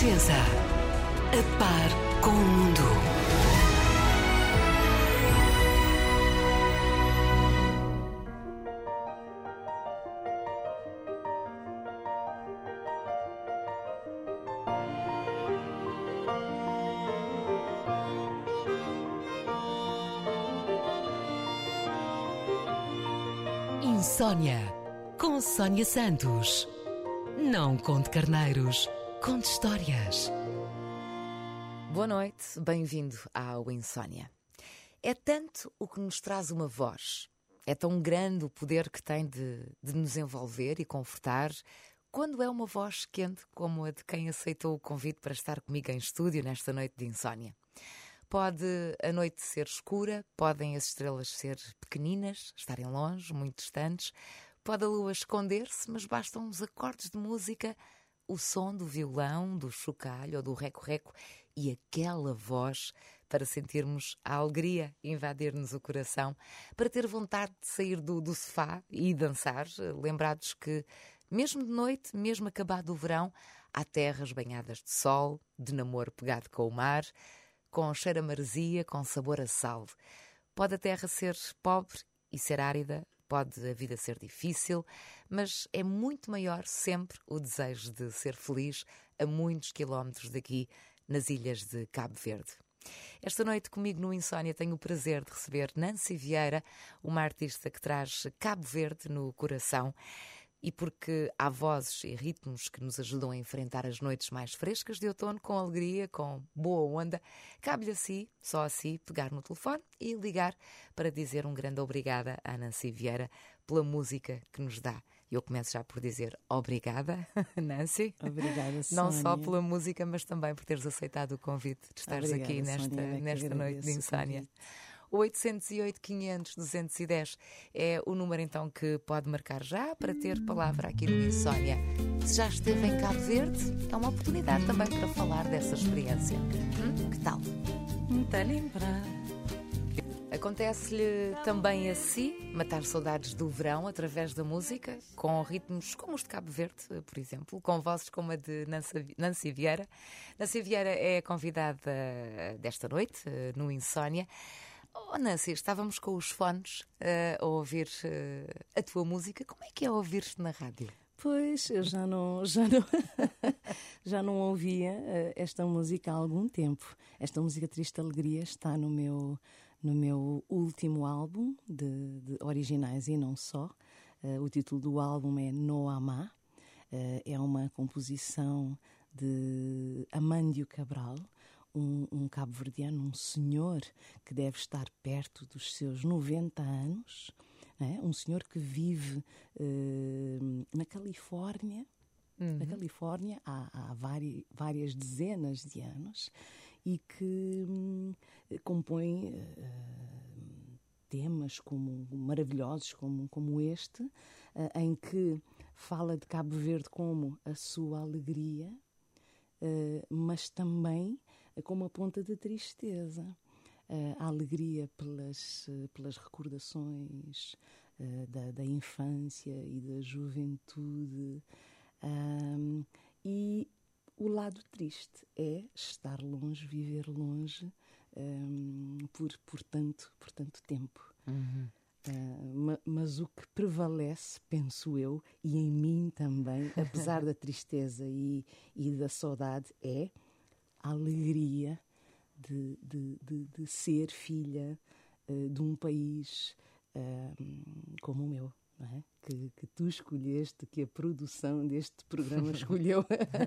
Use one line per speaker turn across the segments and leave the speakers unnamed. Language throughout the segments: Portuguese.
Renascença. A par com o mundo. Insónia, com Sónia Santos. Não conte carneiros, conte histórias.
Boa noite, bem-vindo ao Insónia. É tanto o que nos traz uma voz. É tão grande o poder que tem de nos envolver e confortar, quando é uma voz quente como a de quem aceitou o convite para estar comigo em estúdio nesta noite de insónia. Pode a noite ser escura, podem as estrelas ser pequeninas, estarem longe, muito distantes, pode a lua esconder-se, mas bastam uns acordes de música, o som do violão, do chocalho ou do reco-reco e aquela voz para sentirmos a alegria invadir-nos o coração, para ter vontade de sair do sofá e dançar, lembrados que, mesmo de noite, mesmo acabado o verão, há terras banhadas de sol, de namoro pegado com o mar, com cheiro a maresia, com sabor a sal. Pode a terra ser pobre e ser árida, pode a vida ser difícil, mas é muito maior sempre o desejo de ser feliz a muitos quilómetros daqui, nas ilhas de Cabo Verde. Esta noite comigo no Insónia tenho o prazer de receber Nancy Vieira, uma artista que traz Cabo Verde no coração. E porque há vozes e ritmos que nos ajudam a enfrentar as noites mais frescas de outono com alegria, com boa onda, cabe-lhe a si, só a si, pegar no telefone e ligar para dizer um grande obrigada à Nancy Vieira pela música que nos dá. Eu começo já por dizer obrigada, Nancy.
Obrigada, Sónia.
Não só pela música, mas também por teres aceitado o convite de estares aqui nesta noite de insónia. 808-500-210 é o número então que pode marcar já para ter palavra aqui no Insónia. Se já esteve em Cabo Verde, é uma oportunidade também para falar dessa experiência. Que tal?
Está lembrar.
Acontece-lhe também a si matar saudades do verão através da música, com ritmos como os de Cabo Verde, por exemplo, com vozes como a de Nancy Vieira. Nancy Vieira é a convidada desta noite no Insónia. Oh, Nancy, estávamos com os fones a ouvir a tua música. Como é que é ouvir-te na rádio?
Pois, eu já não ouvia esta música há algum tempo. Esta música Triste Alegria está no meu último álbum de originais e não só. O título do álbum é No Amá. É uma composição de Amândio Cabral, um cabo-verdiano, um senhor que deve estar perto dos seus 90 anos, né? Um senhor que vive na Califórnia, há várias dezenas de anos e que compõe temas maravilhosos como este, em que fala de Cabo Verde como a sua alegria, mas também com uma ponta de tristeza. A alegria pelas recordações da infância e da juventude. E o lado triste é estar longe, viver longe por tanto tempo. Mas o que prevalece, penso eu, e em mim também, apesar da tristeza e da saudade, é a alegria de ser filha de um país como o meu, não é? Que tu escolheste, que a produção deste programa escolheu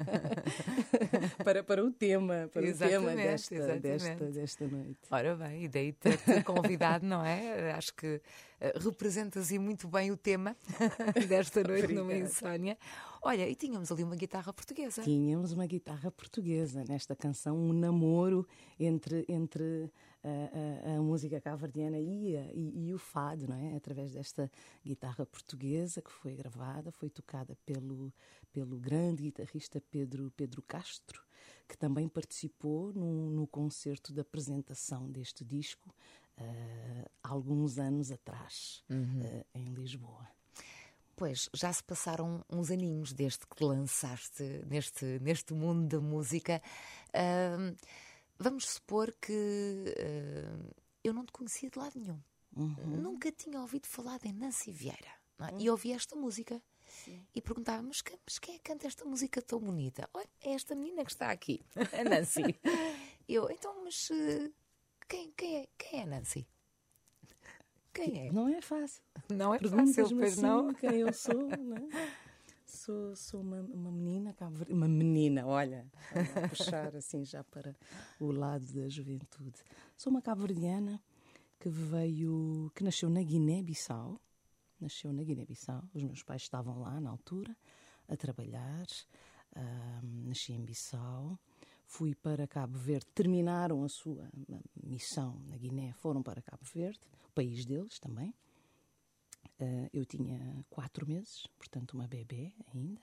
para o tema, desta noite.
Ora bem, e daí ter-te convidado, não é? Acho que representas e muito bem o tema desta noite numa insónia. Olha, e tínhamos ali uma guitarra portuguesa.
Tínhamos uma guitarra portuguesa nesta canção, um namoro entre a música cabo-verdiana e o fado, não é? Através desta guitarra portuguesa que foi gravada, foi tocada pelo grande guitarrista Pedro Castro, que também participou no concerto de apresentação deste disco há alguns anos atrás, em Lisboa.
Pois, já se passaram uns aninhos desde que te lançaste neste mundo da música. Vamos supor que eu não te conhecia de lado nenhum. Nunca tinha ouvido falar em Nancy Vieira. Não é? E ouvi esta música.
Sim.
E perguntava, mas quem é que canta esta música tão bonita? Olha, é esta menina que está aqui, a Nancy. Então, mas quem é a Nancy? Quem é?
Não é fácil.
Não é
Perguntas-me
fácil, pois
assim,
não?
quem eu sou, não é? Sou uma menina, uma menina, olha, a puxar assim já para o lado da juventude. Sou uma cabo-verdiana que nasceu na Guiné-Bissau. Os meus pais estavam lá na altura a trabalhar. Nasci em Bissau. Fui para Cabo Verde, terminaram a sua missão na Guiné, foram para Cabo Verde, o país deles também. Eu tinha 4 meses, portanto uma bebê ainda.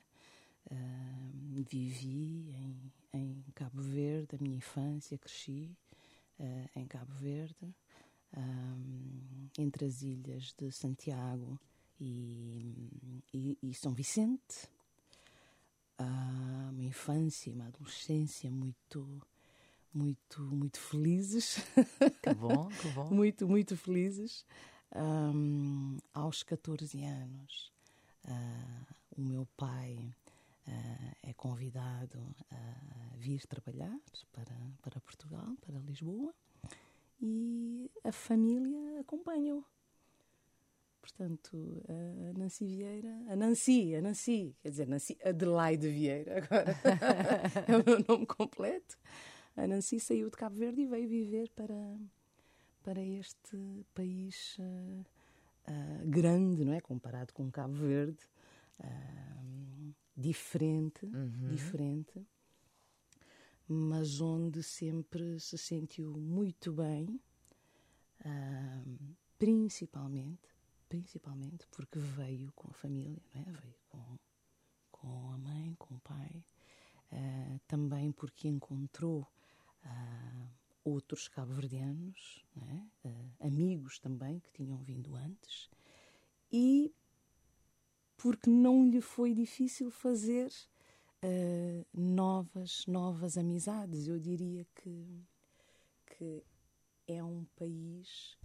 Vivi em Cabo Verde, a minha infância, cresci em Cabo Verde, entre as ilhas de Santiago e São Vicente. Uma infância e uma adolescência muito felizes.
Que bom, que bom.
muito felizes. Aos 14 anos, o meu pai é convidado a vir trabalhar para Portugal, para Lisboa, e a família acompanha-o. Portanto, a Nancy Vieira, a Nancy, quer dizer, Nancy Adelaide Vieira, agora é o meu nome completo. A Nancy saiu de Cabo Verde e veio viver para este país grande, não é? Comparado com Cabo Verde, diferente, mas onde sempre se sentiu muito bem, principalmente porque veio com a família, não é? Veio com a mãe, com o pai, também porque encontrou outros cabo-verdianos, não é? Amigos também que tinham vindo antes, e porque não lhe foi difícil fazer novas amizades. Eu diria que é um país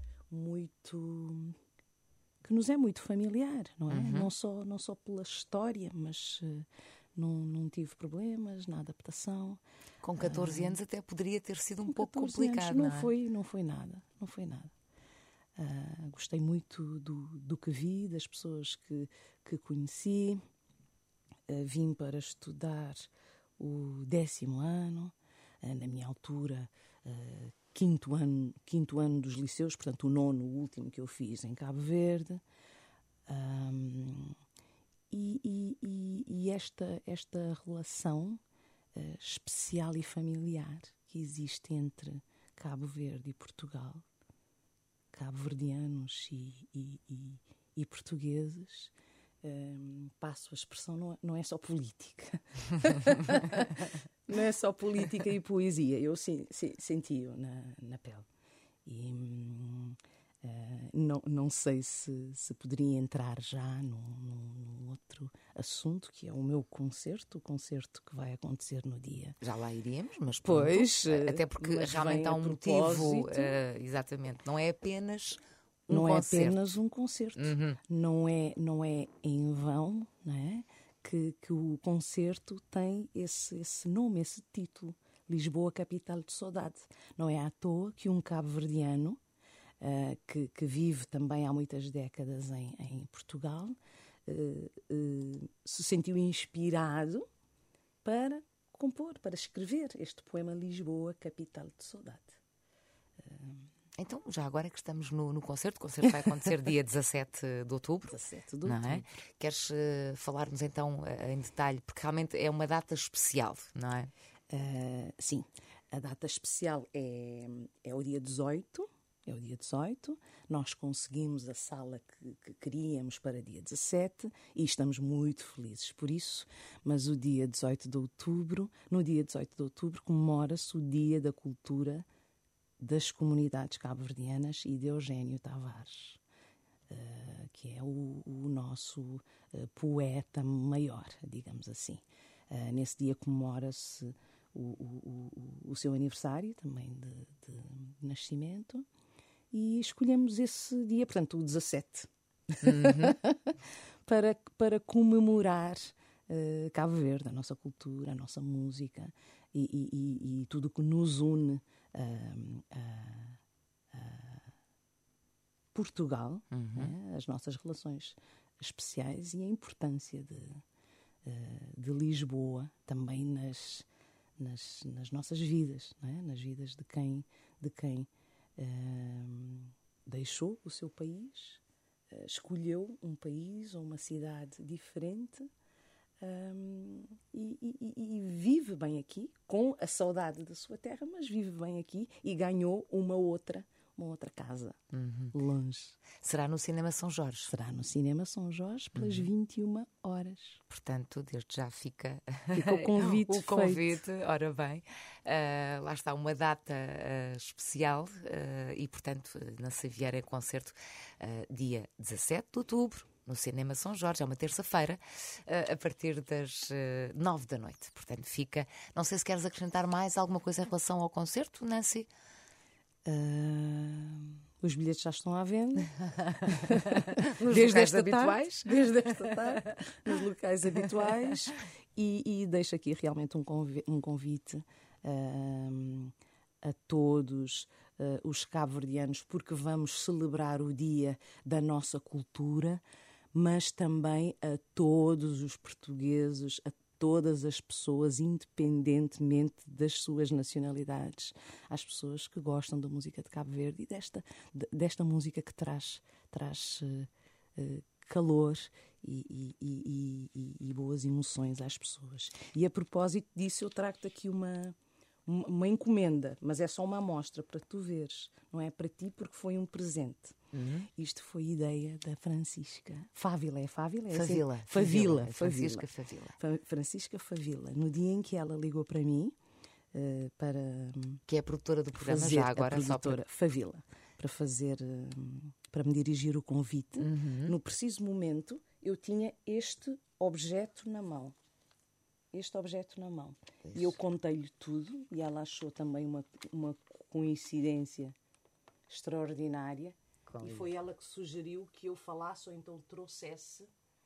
que nos é muito familiar, não é? Não só pela história, mas não tive problemas na adaptação.
Com 14 anos até poderia ter sido um pouco complicado,
não
é?
Não foi nada. Gostei muito do que vi, das pessoas que conheci. Vim para estudar o 10º ano, na minha altura, quinto ano dos liceus, portanto o 9º, o último que eu fiz em Cabo Verde. E esta relação especial e familiar que existe entre Cabo Verde e Portugal, cabo-verdianos e portugueses, passo a expressão, não é só política. Não é só política e poesia. Eu senti-o na pele. E não sei se poderia entrar já num outro assunto, que é o meu concerto, o concerto que vai acontecer no dia.
Já lá iríamos, mas
pois,
até porque realmente há um motivo, exatamente, não é apenas
não é apenas um concerto, não é em vão, não é? Que o concerto tem esse nome, esse título, Lisboa, capital de saudade. Não é à toa que um cabo-verdiano que vive também há muitas décadas em Portugal se sentiu inspirado para compor, para escrever este poema Lisboa, capital de saudade.
Então, já agora que estamos no concerto, o concerto vai acontecer dia 17 de outubro.
17 de outubro.
Não é? Queres falar-nos então em detalhe, porque realmente é uma data especial, não é?
Sim, a data especial é o dia 18. É o dia 18, nós conseguimos a sala que queríamos para dia 17 e estamos muito felizes por isso, mas o dia 18 de outubro, no dia 18 de outubro comemora-se o Dia da Cultura das Comunidades Cabo-Verdianas e de Eugênio Tavares. que é o nosso poeta maior, digamos assim. Nesse dia comemora-se o seu aniversário também de nascimento e escolhemos esse dia, portanto o 17, para comemorar Cabo Verde, a nossa cultura, a nossa música e tudo o que nos une a Portugal, né? As nossas relações especiais e a importância de Lisboa também nas nossas vidas, né? Nas vidas de quem deixou o seu país, escolheu um país ou uma cidade diferente e vive bem aqui, com a saudade da sua terra, mas vive bem aqui e ganhou uma outra casa, longe.
Será no Cinema São Jorge?
Será no Cinema São Jorge, pelas 21 horas.
Portanto, desde já fica
o convite
o convite. Ora bem, lá está uma data especial e, portanto, na Saviera em concerto, dia 17 de outubro, no Cinema São Jorge, é uma terça-feira, a partir das 9 da noite. Portanto, fica... Não sei se queres acrescentar mais alguma coisa em relação ao concerto, Nancy?
Os bilhetes já estão à venda.
Desde esta habituais.
Desde esta tarde, nos locais habituais. E deixo aqui realmente um convite a todos os cabo-verdianos, porque vamos celebrar o dia da nossa cultura, mas também a todos os portugueses, a todas as pessoas, independentemente das suas nacionalidades, às pessoas que gostam da música de Cabo Verde e desta música que traz calor e boas emoções às pessoas. E a propósito disso, eu trago-te aqui uma encomenda, mas é só uma amostra para tu veres, não é para ti porque foi um presente. Isto foi ideia da Francisca Fávila. É Fávila? É
Favila.
Assim? Favila.
Francisca Favila.
Francisca Favila. No dia em que ela ligou para mim, para...
Que é a produtora do programa
fazer,
já agora.
A produtora Favila. Para me dirigir o convite. No preciso momento, eu tinha este objeto na mão. Isso. E eu contei-lhe tudo e ela achou também uma coincidência extraordinária. E foi ela que sugeriu que eu falasse ou então trouxesse.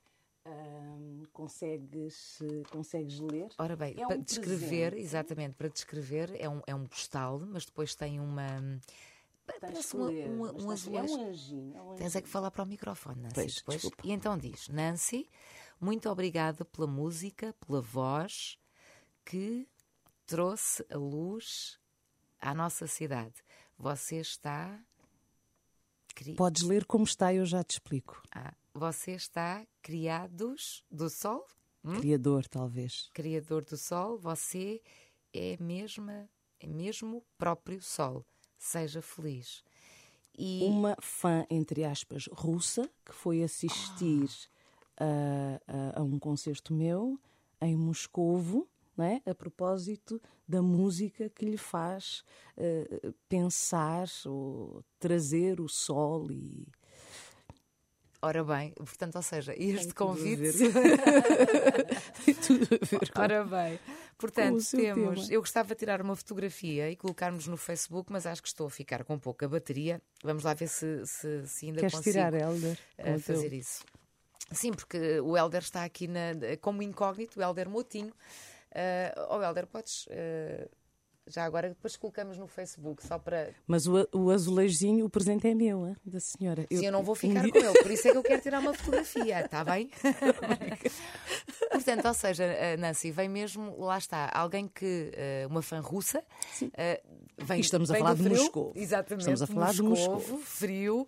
Consegues ler?
Ora bem, para descrever, exatamente, para descrever, é um postal, mas depois tem uma... Parece um azulejo.
É um anjinho.
Tens é que falar para o microfone, Nancy.
Pois,
depois.
desculpa.
E então diz: Nancy, muito obrigada pela música, pela voz que trouxe a luz à nossa cidade. Você está...
Podes ler como está, eu já te explico.
Você está criados do sol?
Criador, talvez.
Criador do sol, você é mesmo próprio sol. Seja feliz. E...
Uma fã, entre aspas, russa, que foi assistir a um concerto meu em Moscovo, não é? A propósito da música que lhe faz pensar ou trazer o sol e...
Ora bem, portanto, ou seja, este convite...
Tem tudo a ver com...
Ora bem, portanto, temos...
tema.
Eu gostava de tirar uma fotografia e colocarmos no Facebook, mas acho que estou a ficar com pouca bateria. Vamos lá ver se ainda
Queres
consigo
tirar, Hélder,
fazer isso. Sim, porque o Hélder está aqui como incógnito, o Hélder Moutinho. Hélder, podes... já agora, depois colocamos no Facebook, só para...
Mas o azulejozinho, o presente é meu, hein, da senhora.
Sim, eu não vou ficar com ele, por isso é que eu quero tirar uma fotografia, está bem? Portanto, ou seja, Nancy, vem mesmo, lá está, alguém que, uma fã russa, vem,
estamos a
vem
falar
do
de
frio,
Moscou.
exatamente,
Estamos a falar de Moscou.
Frio,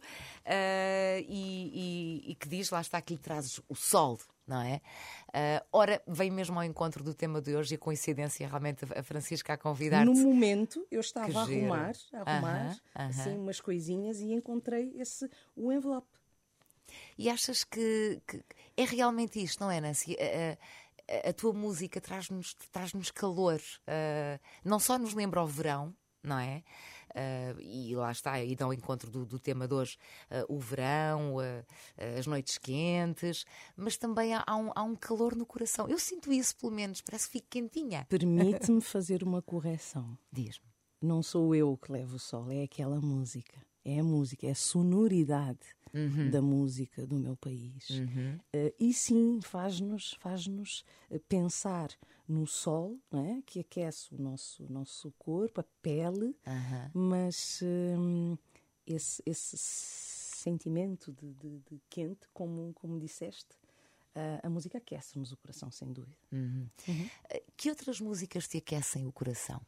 e que diz, lá está, que lhe trazes o sol, não é? Ora, vem mesmo ao encontro do tema de hoje e a coincidência, realmente, a Francisca a convidar-te.
No momento, eu estava a
giro.
arrumar assim, umas coisinhas e encontrei o envelope.
E achas que é realmente isto, não é, Nancy? A tua música traz-nos calor. Não só nos lembra o verão, não é? e lá está, e dão encontro do tema de hoje, o verão, as noites quentes, mas também há um calor no coração. Eu sinto isso, pelo menos, parece que fico quentinha.
Permite-me fazer uma correção.
Diz-me.
Não sou eu que levo o sol, é aquela música. É a música, é a sonoridade da música do meu país. E sim, faz-nos pensar no sol, não é? Que aquece o nosso corpo, a pele, mas esse sentimento de quente, como disseste, a música aquece-nos o coração, sem dúvida.
Que outras músicas te aquecem o coração?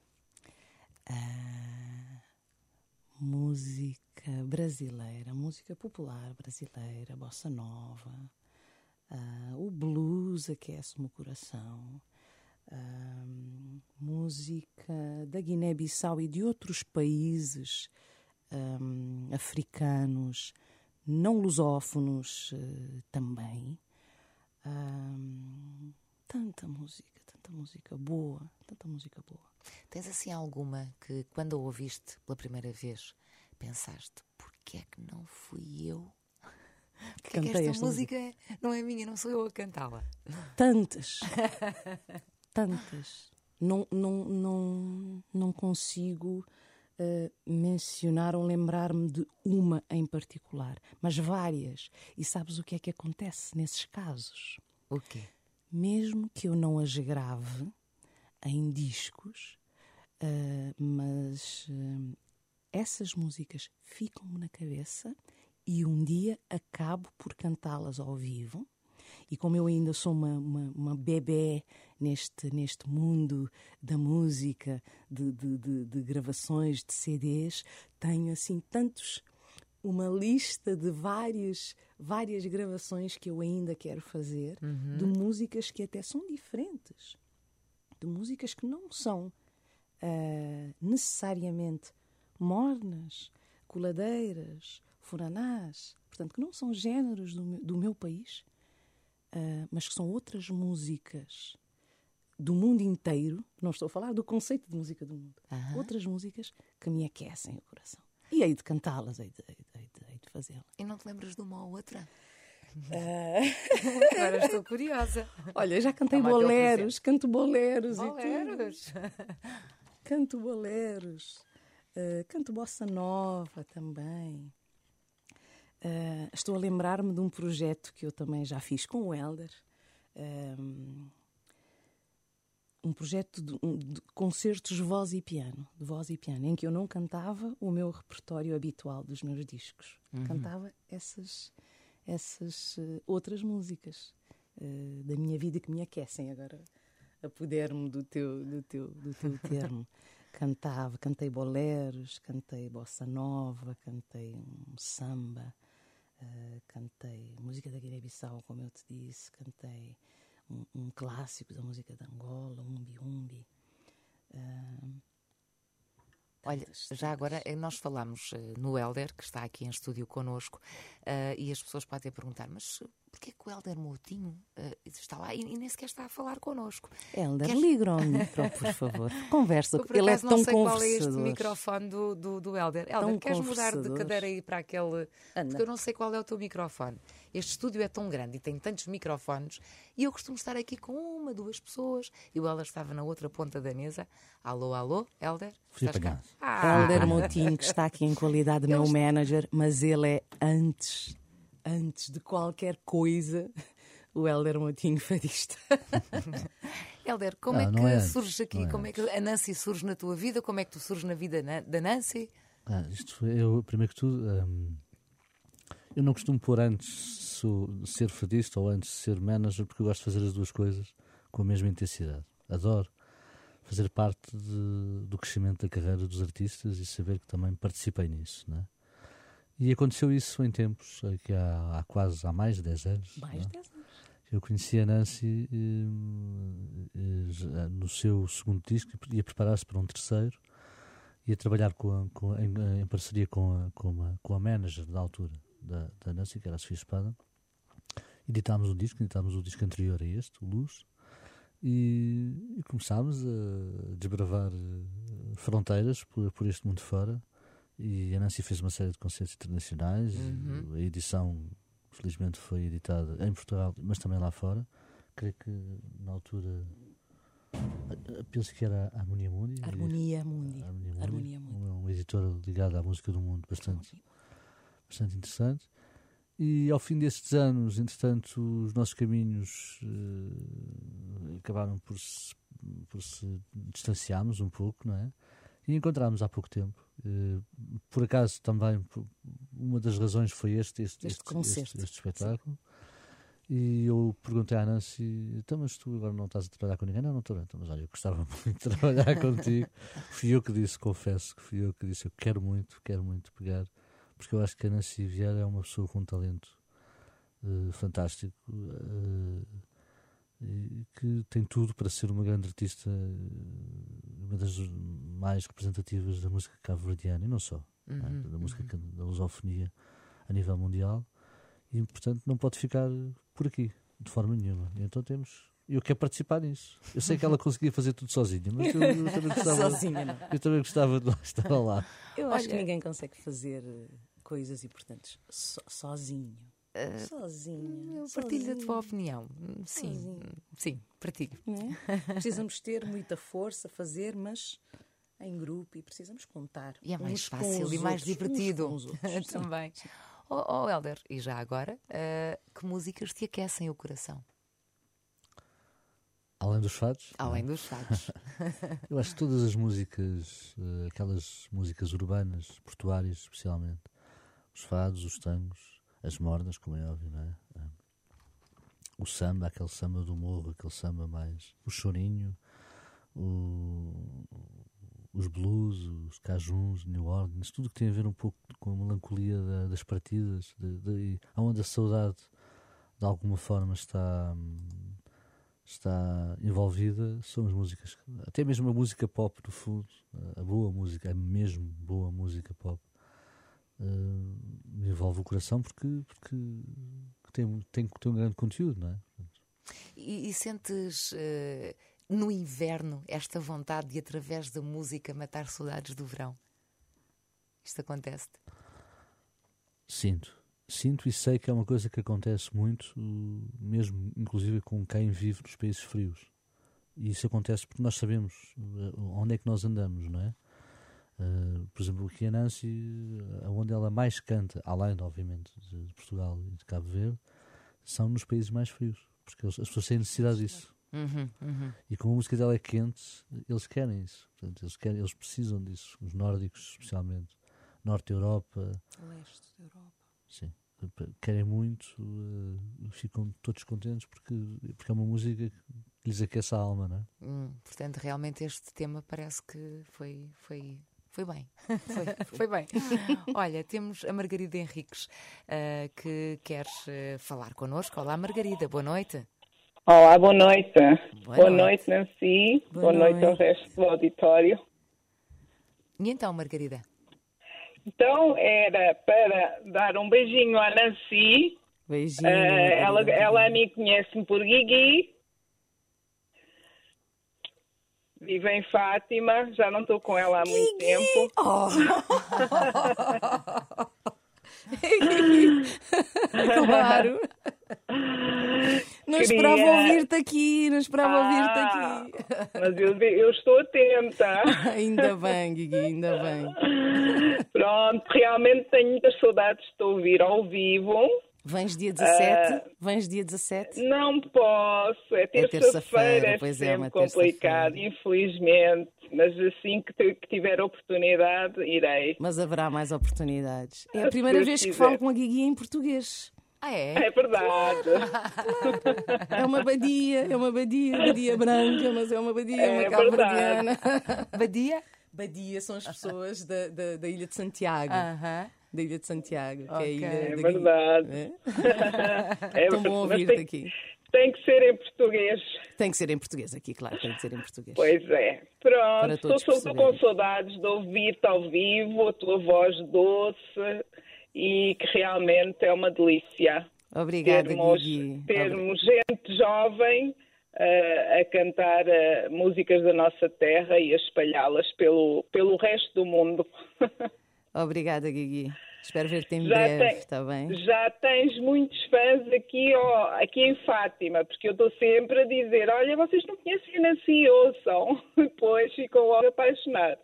Música brasileira, música popular brasileira, bossa nova, o blues aquece-me o coração, música da Guiné-Bissau e de outros países africanos, não lusófonos também. Tanta música boa, tanta música boa.
Tens assim alguma que, quando a ouviste pela primeira vez, pensaste, porquê é que não fui eu? Porquê é que esta música não é minha, não sou eu a cantá-la?
Tantas. Não consigo mencionar ou lembrar-me de uma em particular, mas várias. E sabes o que é que acontece nesses casos?
O quê?
Mesmo que eu não as grave em discos, mas essas músicas ficam-me na cabeça e um dia acabo por cantá-las ao vivo. E como eu ainda sou uma bebé neste mundo da música, de gravações, de CDs, tenho assim uma lista de várias gravações que eu ainda quero fazer, de músicas que até são diferentes, de músicas que não são necessariamente mornas, coladeiras, furanás, portanto, que não são géneros do meu país, mas que são outras músicas do mundo inteiro. Não estou a falar do conceito de música do mundo. Outras músicas que me aquecem o coração. E hei de cantá-las, hei de fazê-las.
E não te lembras de uma ou outra? Agora estou curiosa.
Olha, já cantei boleros, canto boleros.
Boleros?
Canto boleros. Canto bossa nova também. Estou a lembrar-me de um projeto que eu também já fiz com o Hélder. Um projeto de concertos de voz e piano, em que eu não cantava o meu repertório habitual dos meus discos. Cantava essas outras músicas da minha vida que me aquecem. Agora, apoder-me do teu termo. Cantei boleros, cantei bossa nova, cantei um samba, cantei música da Guiné-Bissau, como eu te disse, cantei um clássico da música de Angola, umbi-umbi.
Olha, já agora nós falamos no Hélder, que está aqui em estúdio connosco, e as pessoas podem perguntar, mas porquê que o Hélder Moutinho está lá e nem sequer está a falar connosco?
Hélder, liga ao micro, por favor. Conversa, ele é tão conversador.
Não sei qual é este microfone do Hélder. Hélder, queres mudar de cadeira aí para aquele... Porque eu não sei qual é o teu microfone. Este estúdio é tão grande e tem tantos microfones e eu costumo estar aqui com 1, 2 pessoas e o Hélder estava na outra ponta da mesa. Alô, alô, Hélder?
Hélder Moutinho, que está aqui em qualidade de meu manager, mas ele é antes de qualquer coisa, o Hélder Moutinho fadista.
Hélder, como é que surge aqui? Como é que a Nancy surge na tua vida? Como é que tu surges na vida da Nancy?
Primeiro que tudo, eu não costumo pôr antes ser fadista ou antes ser manager, porque eu gosto de fazer as duas coisas com a mesma intensidade. Adoro fazer parte do crescimento da carreira dos artistas e saber que também participei nisso, não é? E aconteceu isso em tempos, que há mais de 10 anos.
Mais de 10 anos.
Eu conheci a Nancy no seu segundo disco e a preparar-se para um terceiro e a trabalhar em parceria com a manager da altura da Nancy, que era a Sofia Espada. Editámos o disco anterior a este, o Luz, e começámos a desbravar fronteiras por este mundo fora. E a Nancy fez uma série de concertos internacionais. A edição, felizmente, foi editada em Portugal, mas também lá fora. Creio que na altura, penso que era a Harmonia Mundi.
Harmonia Mundi.
Uma editora ligada à música do mundo bastante interessante. E ao fim destes anos, entretanto, os nossos caminhos acabaram por se distanciarmos um pouco, não é? E encontrámos há pouco tempo. Por acaso também, uma das razões foi este espetáculo. E eu perguntei à Nancy, então, mas tu agora não estás a trabalhar com ninguém? Não estou bem. Então, mas olha, eu gostava muito de trabalhar contigo. Fui eu que disse, confesso que fui eu que disse, eu quero muito pegar, porque eu acho que a Nancy Vieira é uma pessoa com um talento fantástico, que tem tudo para ser uma grande artista, uma das mais representativas da música cabo-verdiana, e não só, da música da lusofonia a nível mundial, e portanto não pode ficar por aqui de forma nenhuma. E então eu quero participar nisso. Eu sei que ela conseguia fazer tudo sozinha, mas eu também gostava.
Sozinha, não.
Eu também gostava de estar lá.
Eu acho que ninguém consegue fazer coisas importantes sozinho. Sozinho.
Eu partilho a tua opinião. Sim, partilho.
Precisamos ter muita força a fazer, mas em grupo, e precisamos contar.
E é mais
uns
fácil
com os
e mais
outros,
divertido
uns com os outros.
também.
Sim.
Hélder, e já agora, que músicas te aquecem o coração?
Além dos fados?
Além dos fados.
Eu acho que todas as músicas, aquelas músicas urbanas, portuárias especialmente, os fados, os tangos, as mornas, como é óbvio, não é? O samba, aquele samba do morro, aquele samba mais... O chorinho, os blues, os cajuns, New Orleans, tudo que tem a ver um pouco com a melancolia das partidas, onde a saudade de alguma forma está envolvida, são as músicas, até mesmo a música pop do fundo, a boa música, a mesmo boa música pop, me envolve o coração porque tem um grande conteúdo, não é?
E sentes no inverno esta vontade de, através da música, matar saudades do verão? Isto acontece-te?
Sinto e sei que é uma coisa que acontece muito, mesmo inclusive com quem vive nos países frios. E isso acontece porque nós sabemos onde é que nós andamos, não é? Por exemplo, aqui a Nancy, onde ela mais canta, além, obviamente, de Portugal e de Cabo Verde, são nos países mais frios, porque as pessoas têm necessidade disso. E como a música dela é quente, eles querem isso. Portanto, eles precisam disso, os nórdicos especialmente, Norte da Europa,
Leste da Europa.
Sim, querem muito, ficam todos contentes porque é uma música que lhes aquece a alma, não é?
Portanto, realmente este tema parece que foi bem. Foi bem. Olha, temos a Margarida Henriques, que queres falar connosco. Olá, Margarida, boa noite.
Olá, boa noite.
Boa
noite, Nancy. Boa noite ao resto do auditório.
E então, Margarida?
Então, era para dar um beijinho à Nancy.
Beijinho.
Ela a mim conhece-me por Guigui. Vive em Fátima. Já não estou com ela há muito tempo.
Claro. Não esperava ouvir-te aqui.
Mas eu estou atenta.
Ainda bem, Guigui, ainda bem.
Pronto, realmente tenho muitas saudades de te ouvir ao vivo.
Vens dia 17? Vens dia 17?
Não posso, é terça-feira,
pois
sempre
uma
complicado, infelizmente. Mas assim que tiver oportunidade, irei.
Mas haverá mais oportunidades. É a primeira vez que falo com a Guigui em português.
Ah, é?
É verdade.
É uma badia branca, mas é uma badia, uma cabo-verdiana. Badia são as pessoas da Ilha de Santiago. Da Ilha de Santiago, que é a ilha
É verdade.
É tão bom ouvir-te aqui.
Tem que ser em português.
Tem que ser em português aqui, claro, tem que ser em português.
Pois é. Pronto, estou com saudades de ouvir-te ao vivo, a tua voz doce, e que realmente é uma delícia.
Obrigada, Guigui.
Termos gente jovem a cantar músicas da nossa terra e a espalhá-las pelo resto do mundo.
Obrigada, Guigui. Espero ver-te em breve, está bem?
Já tens muitos fãs aqui em Fátima, porque eu estou sempre a dizer, olha, vocês não conhecem a Nancy, ouçam. Depois ficam logo apaixonados.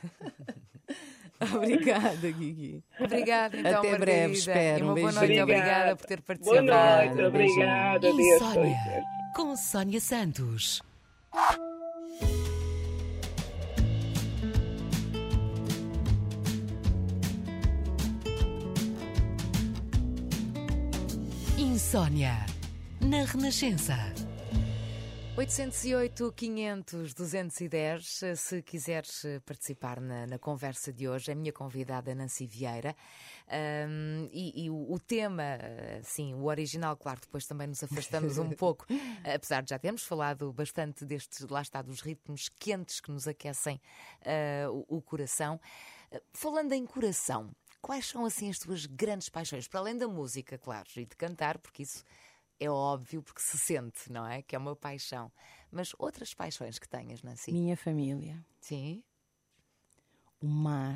Obrigada, Guigui.
Obrigada, então,
até breve, espero.
E uma boa noite. Obrigada por ter participado.
Boa noite, obrigada.
Insónia, com Sónia Santos. Insónia, na Renascença.
808-500-210, se quiseres participar na conversa de hoje, é a minha convidada Nancy Vieira. E o tema, sim, o original, claro, depois também nos afastamos um pouco, apesar de já termos falado bastante destes, lá está, dos ritmos quentes que nos aquecem o coração. Falando em coração, quais são assim as tuas grandes paixões? Para além da música, claro, e de cantar, porque isso é óbvio, porque se sente, não é? Que é uma paixão. Mas outras paixões que tenhas, Nancy?
Minha família.
Sim.
O mar.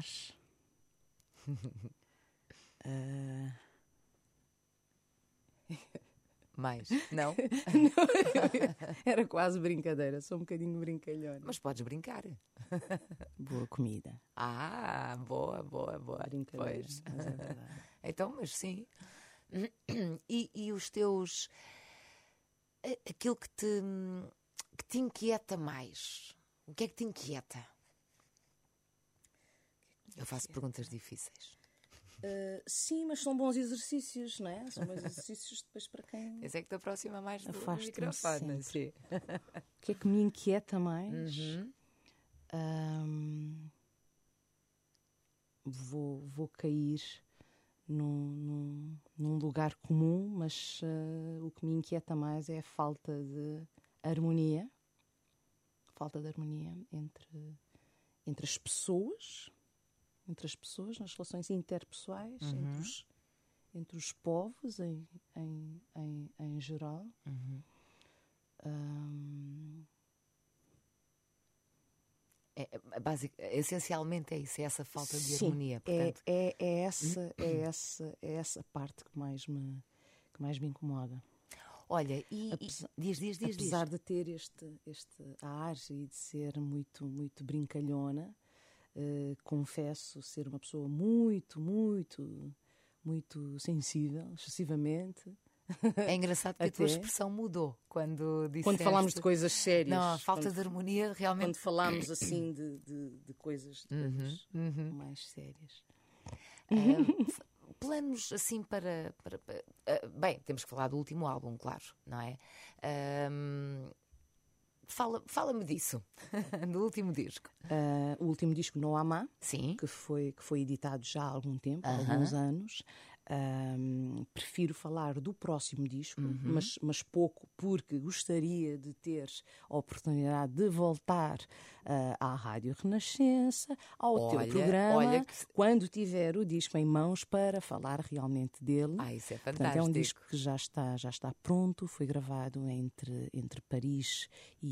Mais? Não?
Era quase brincadeira, sou um bocadinho brincalhona.
Mas podes brincar.
Boa comida.
Boa.
Brincadeira.
Pois.
Mas é verdade.
Então, mas sim. E os teus... Aquilo que te inquieta mais. O que é que te inquieta? Eu faço perguntas difíceis.
Sim, mas são bons exercícios, não é? São bons exercícios depois para quem...
Esse é que te aproxima mais do
Afasto-me
microfone. Sim.
O que é que me inquieta mais? Vou cair num lugar comum, mas o que me inquieta mais é a falta de harmonia. Falta de harmonia entre as pessoas, nas relações interpessoais, entre os povos em geral.
Essencialmente é isso, é essa falta de
Sim,
harmonia. Portanto...
é essa parte que mais me incomoda.
Olha, diz.
Apesar de ter este ar e de ser muito, muito brincalhona, confesso ser uma pessoa muito, muito, muito sensível, excessivamente.
É engraçado que a tua expressão mudou quando disseste...
Quando falámos de coisas sérias.
Não, a falta de harmonia realmente...
Quando falámos assim de coisas mais sérias.
Planos assim para... Bem, temos que falar do último álbum, claro, não é? Fala-me disso, do último disco.
O último disco, No Amá,
sim,
que foi editado já há algum tempo, há alguns anos. Prefiro falar do próximo disco, mas pouco, porque gostaria de ter a oportunidade de voltar à Rádio Renascença, ao teu programa, quando tiver o disco em mãos, para falar realmente dele.
Isso é fantástico.
Portanto, é um disco que já está pronto, foi gravado entre Paris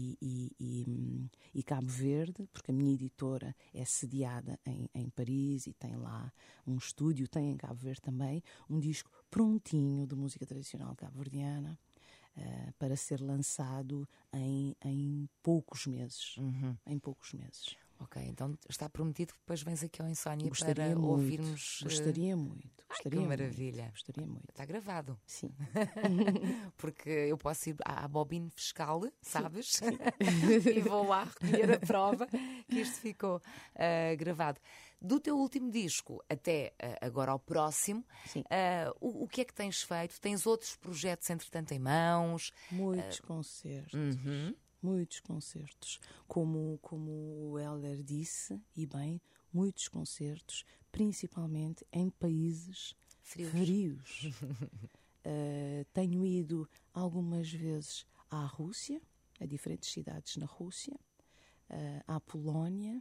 e Cabo Verde, porque a minha editora é sediada em Paris e tem lá um estúdio, tem em Cabo Verde também, um disco prontinho de música tradicional cabo-verdiana para ser lançado em poucos meses. Em poucos meses.
Ok, então está prometido que depois vens aqui ao Insónia para ouvirmos...
Gostaria muito.
Que maravilha.
Gostaria muito.
Está gravado.
Sim.
Porque eu posso ir à bobine fiscal, sabes? E vou lá recolher a prova que isto ficou gravado. Do teu último disco até agora ao próximo, o que é que tens feito? Tens outros projetos, entretanto, em mãos?
Muitos concertos. Muitos concertos. Como o Hélder disse, e bem, muitos concertos, principalmente em países frios. Tenho ido algumas vezes à Rússia, a diferentes cidades na Rússia, à Polónia.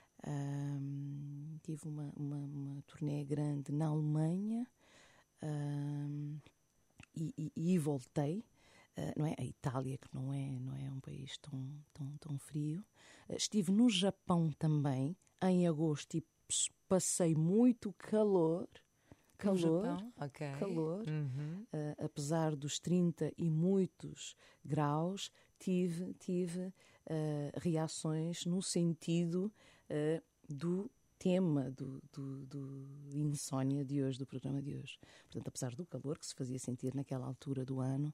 Tive uma turnê grande na Alemanha e voltei. Não é? A Itália, que não é um país tão frio. Estive no Japão também, em agosto, e passei muito calor,
No Japão? Ok.
calor. Apesar dos 30 e muitos graus, tive reações no sentido do tema do Insónia de hoje, do programa de hoje. Portanto, apesar do calor que se fazia sentir naquela altura do ano,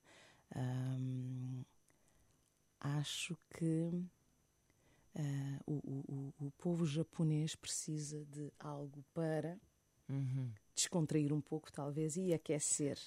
acho que o povo japonês precisa de algo para descontrair um pouco, talvez, e aquecer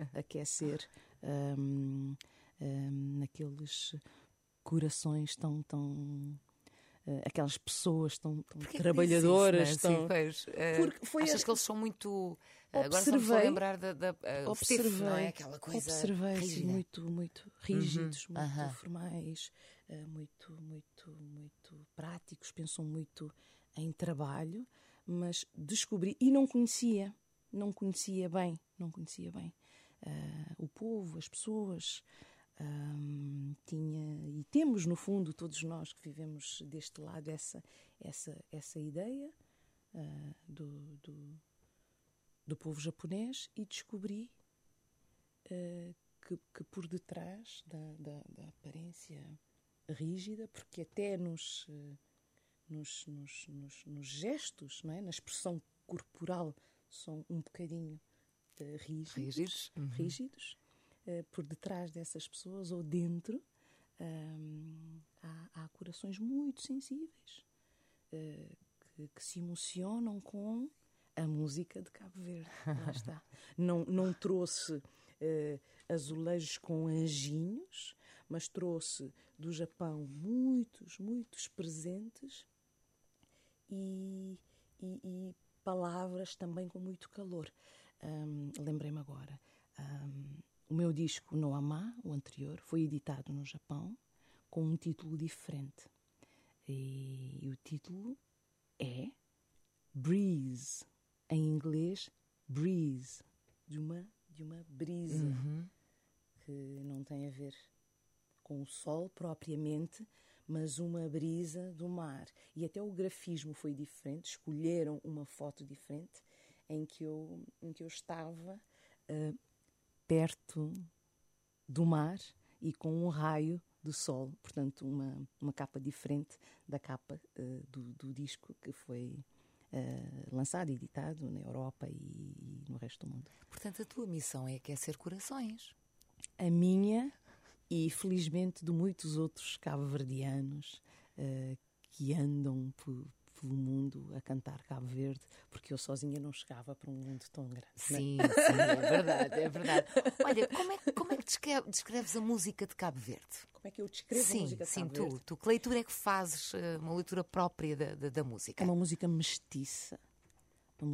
naqueles corações tão aquelas pessoas tão trabalhadoras.
Isso, Nancy? Pois,
Porque foi
achas que eles são muito... Agora
Observei-
estamos a lembrar da stiff, não é?
observei,
Aquela coisa
observei sim,
rígida.
muito rígidos, muito
aham.
formais, muito práticos, pensam muito em trabalho, mas descobri, e não conhecia bem o povo, as pessoas. E temos, no fundo, todos nós que vivemos deste lado, essa ideia do povo japonês, e descobri que por detrás da aparência rígida, porque até nos gestos, não é? Na expressão corporal, são um bocadinho rígidos. Por detrás dessas pessoas, ou dentro, há corações muito sensíveis que se emocionam com a música de Cabo Verde. Lá está. Não trouxe azulejos com anjinhos, mas trouxe do Japão muitos presentes e palavras também com muito calor. Lembrei-me agora. O meu disco No Ama, o anterior, foi editado no Japão com um título diferente. E o título é Breeze. Em inglês, breeze. De uma brisa. Que não tem a ver com o sol propriamente, mas uma brisa do mar. E até o grafismo foi diferente. Escolheram uma foto diferente em que eu estava perto do mar e com um raio do sol. Portanto, uma capa diferente da capa do disco que foi lançado e editado na Europa e no resto do mundo.
Portanto, a tua missão é aquecer corações.
A minha e, felizmente, de muitos outros cabo-verdianos que andam pelo mundo a cantar Cabo Verde, porque eu sozinha não chegava para um mundo tão grande.
Sim, é verdade. Olha, como é que descreves a música de Cabo Verde?
Como é que eu descrevo a música de Cabo Verde?
Tu que leitura é que fazes, uma leitura própria da música?
É uma música mestiça. Uma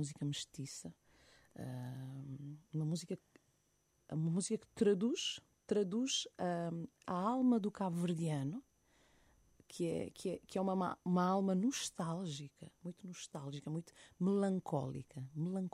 música que traduz a alma do cabo-verdiano, que é uma alma nostálgica, muito melancólica,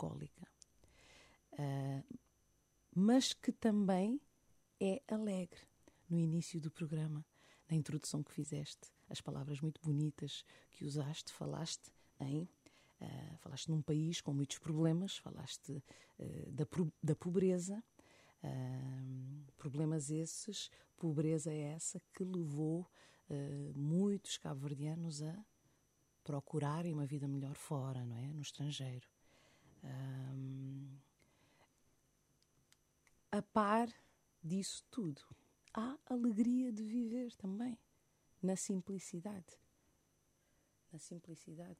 mas que também é alegre. No início do programa, na introdução que fizeste, as palavras muito bonitas que usaste, falaste num país com muitos problemas, falaste da pobreza, problemas esses, pobreza essa que levou muitos cabo-verdianos a procurarem uma vida melhor fora, não é? No estrangeiro. A par disso tudo, há alegria de viver também, na simplicidade. Na simplicidade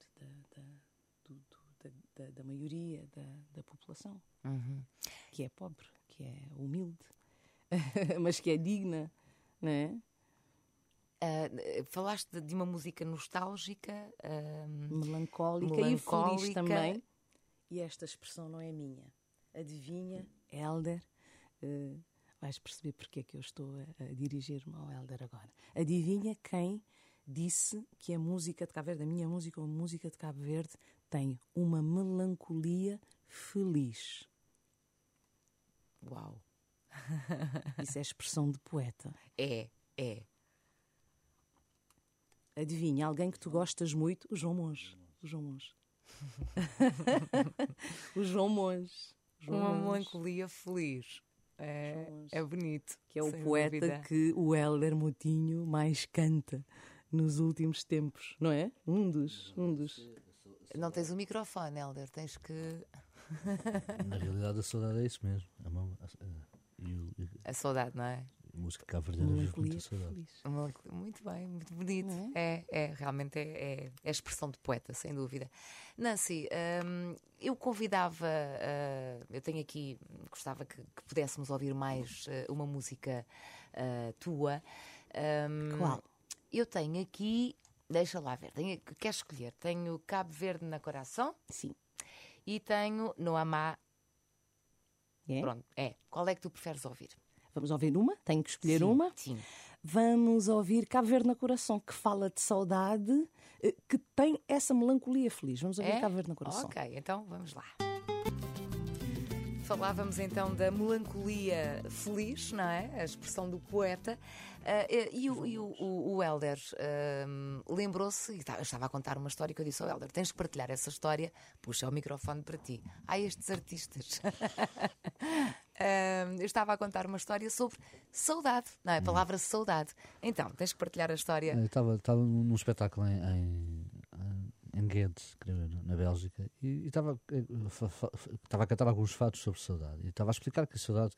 da maioria da população, que é pobre, que é humilde, mas que é digna, não é?
Falaste de uma música nostálgica,
Melancólica e feliz também. E esta expressão não é minha. Adivinha, Hélder, vais perceber porque é que eu estou a dirigir-me ao Hélder agora. Adivinha quem disse que a música de Cabo Verde, a minha música ou a música de Cabo Verde, tem uma melancolia feliz.
Uau!
Isso é expressão de poeta.
É.
Adivinha, alguém que tu gostas muito, o João Monge. O João Monge.
Uma melancolia feliz. É bonito.
Que é o
sem
poeta
dúvida.
que o Hélder Moutinho mais canta nos últimos tempos, não é? Um dos.
Não tens o microfone, Hélder, tens que.
Na realidade, a saudade é isso mesmo.
A saudade, não é?
A música cabo-verdiana vive
Melancolia
muita saudade.
feliz.
Muito bem, muito bonito.
Não
Realmente é a expressão de poeta, sem dúvida. Nancy, eu convidava, eu tenho aqui, gostava que pudéssemos ouvir mais uma música tua.
Qual?
Eu tenho aqui, deixa lá ver, queres escolher? Tenho Cabo Verde na Coração
Sim.
e tenho No Amá.
É?
Pronto, Qual é que tu preferes ouvir?
Vamos ouvir uma? Tenho que escolher
Sim,
uma?
Sim.
Vamos ouvir Cabo Verde na Coração, que fala de saudade, que tem essa melancolia feliz. Vamos ouvir Cabo Verde na Coração.
Ok, então vamos lá. Falávamos então da melancolia feliz, não é? A expressão do poeta. E o Hélder lembrou-se, e eu estava a contar uma história que eu disse ao Hélder: tens que partilhar essa história, puxa o microfone para ti. Estes artistas. Eu estava a contar uma história sobre saudade, não é? A palavra saudade. Então, tens que partilhar a história.
Eu estava num espetáculo em Ghent, na Bélgica, e estava a cantar alguns fatos sobre saudade. E estava a explicar que a saudade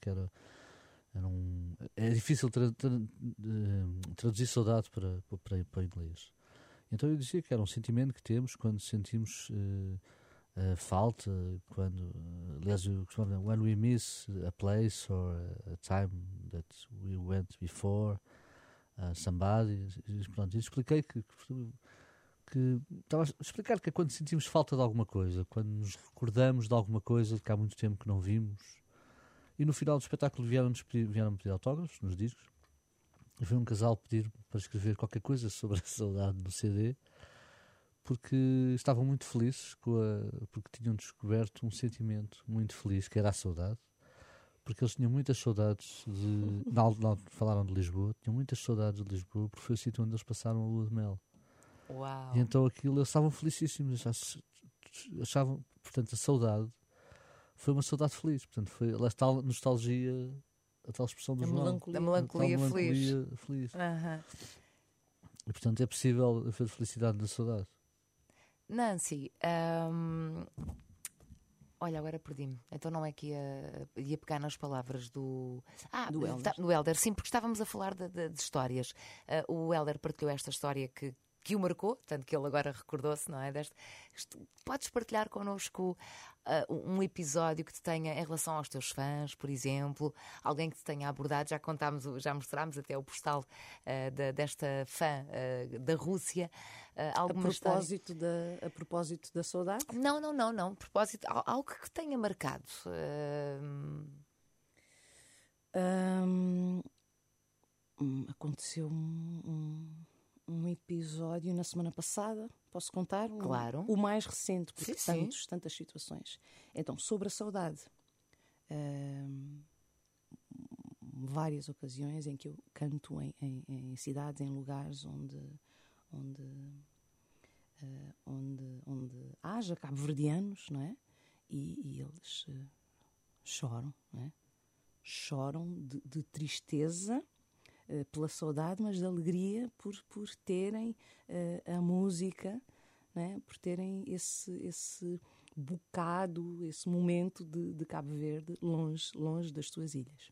é difícil traduzir saudade para o inglês. Então eu dizia que era um sentimento que temos quando sentimos falta, aliás, when we miss a place or a time that we went before, somebody. Pronto, e expliquei que estava a explicar que é quando sentimos falta de alguma coisa, quando nos recordamos de alguma coisa que há muito tempo que não vimos. E no final do espetáculo vieram-me pedir autógrafos nos discos. E foi um casal pedir para escrever qualquer coisa sobre a saudade no CD, porque estavam muito felizes porque tinham descoberto um sentimento muito feliz, que era a saudade. Porque eles tinham muitas saudades falaram de Lisboa, tinham muitas saudades de Lisboa, porque foi o sítio onde eles passaram a lua de mel.
Uau!
E então eles estavam felicíssimos, achavam, portanto, a saudade foi uma saudade feliz, portanto, foi a tal nostalgia, a tal expressão do João.
Da melancolia feliz.
Uhum. E portanto é possível haver felicidade na saudade.
Nancy, olha, agora perdi-me. Então não é que ia pegar nas palavras do Hélder. Sim, porque estávamos a falar de histórias. O Hélder partilhou esta história que o marcou, tanto que ele agora recordou-se, não é? Podes partilhar connosco um episódio que te tenha em relação aos teus fãs, por exemplo, alguém que te tenha abordado, já mostrámos até o postal desta fã da Rússia.
A propósito da saudade?
Não. A propósito, algo que tenha marcado.
Aconteceu um episódio na semana passada, posso contar?
Claro.
O mais recente, porque
sim.
tantas situações. Então, sobre a saudade, várias ocasiões em que eu canto em cidades, em lugares onde haja cabo-verdianos, não é? E eles choram, não é? Choram de tristeza pela saudade, mas de alegria por terem a música, né? Por terem esse bocado, esse momento de Cabo Verde longe das suas ilhas.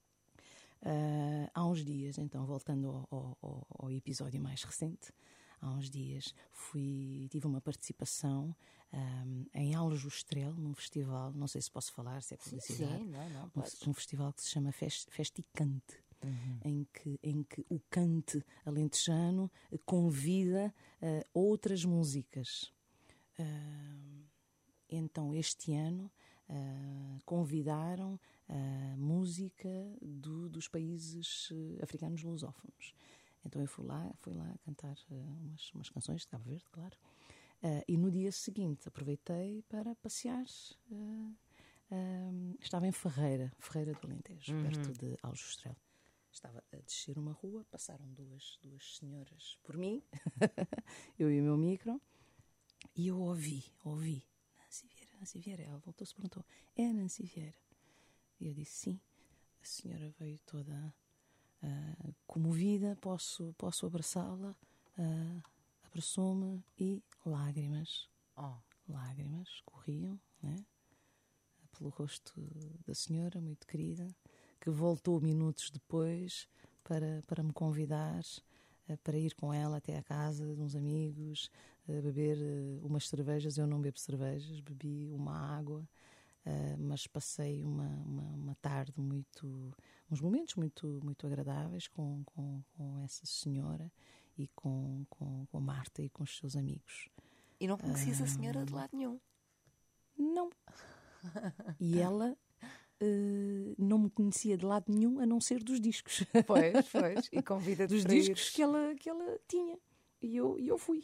Há uns dias, então, voltando ao episódio mais recente, há uns dias tive uma participação em Aljustrel, num festival, não sei se posso falar, se é publicidade.
Sim, não podes.
Um festival que se chama Festicante. Em que o cante alentejano convida outras músicas. Então, este ano, convidaram a música dos países africanos lusófonos. Então, eu fui lá cantar umas canções de Cabo Verde, claro. E no dia seguinte, aproveitei para passear. Estava em Ferreira do Alentejo, perto de Aljustrel. Estava a descer uma rua, passaram duas senhoras por mim, eu e o meu micro, E eu ouvi. Nancy Vieira. Ela voltou-se e perguntou: é Nancy Vieira? E eu disse: sim. A senhora veio toda comovida, posso abraçá-la? Abraçou-me e lágrimas. Lágrimas corriam, né? Pelo rosto da senhora, muito querida, que voltou minutos depois para me convidar para ir com ela até à casa de uns amigos, beber umas cervejas. Eu não bebo cervejas, bebi uma água, mas passei uma tarde uns momentos muito agradáveis com essa senhora e com Marta e com os seus amigos.
E não conhecias a senhora de lado nenhum?
Não. E ela não me conhecia de lado nenhum, a não ser dos discos.
Pois. E convida-te
dos
para
discos que ela tinha. E eu fui.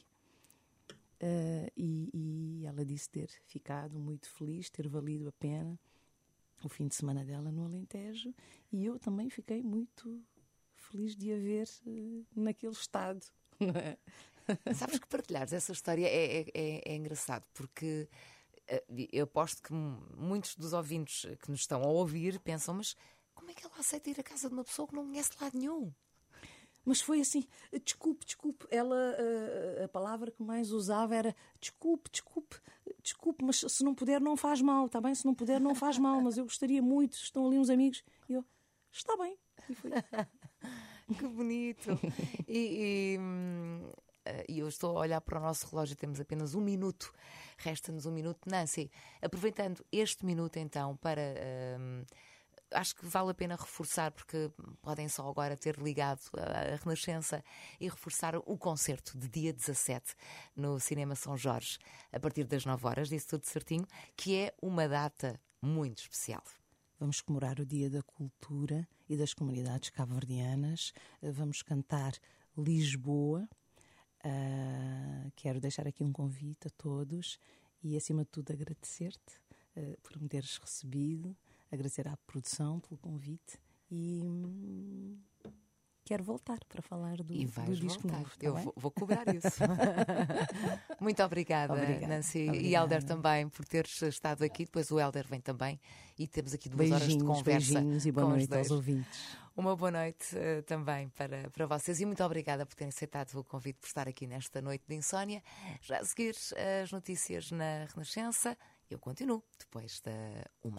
E ela disse ter ficado muito feliz, ter valido a pena o fim de semana dela no Alentejo. E eu também fiquei muito feliz de a ver naquele estado.
Sabes que partilhares essa história é engraçado, porque eu aposto que muitos dos ouvintes que nos estão a ouvir pensam: mas como é que ela aceita ir à casa de uma pessoa que não conhece de lado nenhum?
Mas foi assim: desculpe. Ela, a palavra que mais usava era desculpe, mas se não puder não faz mal, está bem? Se não puder não faz mal, mas eu gostaria muito, estão ali uns amigos. E eu: está bem. E foi.
Que bonito. E eu estou a olhar para o nosso relógio, temos apenas 1 minuto, resta-nos 1 minuto. Nancy, aproveitando este minuto então para... acho que vale a pena reforçar, porque podem só agora ter ligado a Renascença, e reforçar o concerto de dia 17 no Cinema São Jorge, a partir das 9h, disse tudo certinho, que é uma data muito especial.
Vamos comemorar o Dia da Cultura e das Comunidades Cabo-Verdianas. Vamos cantar Lisboa. Quero deixar aqui um convite a todos e, acima de tudo, agradecer-te por me teres recebido, agradecer à produção pelo convite e quero voltar para falar do disco novo.
Eu vou cobrar isso. Muito obrigada, Nancy.
Obrigada.
E Hélder também por teres estado aqui. Depois o Hélder vem também e temos aqui 2 horas de conversa.
Beijinhos e boa noite aos ouvintes.
Uma boa noite também para vocês e muito obrigada por terem aceitado o convite, por estar aqui nesta noite de insónia. Já a seguir as notícias na Renascença. Eu continuo depois da 1h.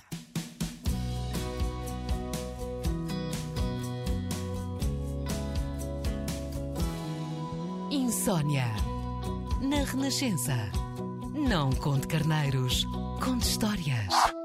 Insónia. Na Renascença. Não conte carneiros, conte histórias.